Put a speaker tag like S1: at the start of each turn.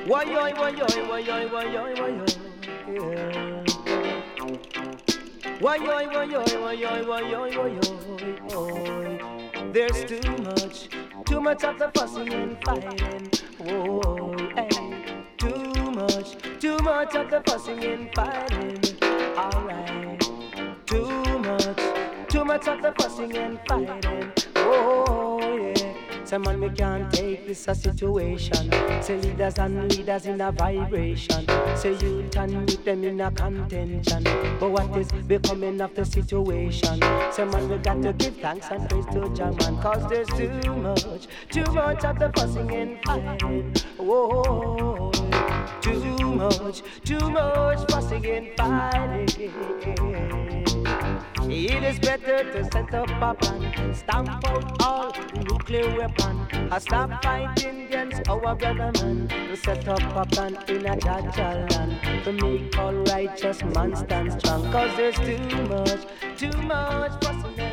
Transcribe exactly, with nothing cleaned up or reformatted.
S1: Why yo, why yo, why yo, why yo, why yo, yeah. Why yo, why yo, why yo, why yo, why yo. There's too much, too much of the fussing and fighting. Whoa, hey. Too much, too much of the fussing and fighting. Alright. Too much, too much of the fussing and fighting. Oh yeah. Say man, we can't take this a situation. Say leaders and leaders in a vibration. Say youth and youth them in a contention. But what is becoming of the situation? Say man, we got to give thanks and praise to Jah man, cause there's too much, too much of the fussing and fighting. Whoa, too much, too much fussing and fighting. It is better to set up a plan, stamp out all nuclear weapon, and stop fighting against our brother man. To set up a plan in a Jaja land, to make all righteous man stand strong. Cause there's too much, too much fussing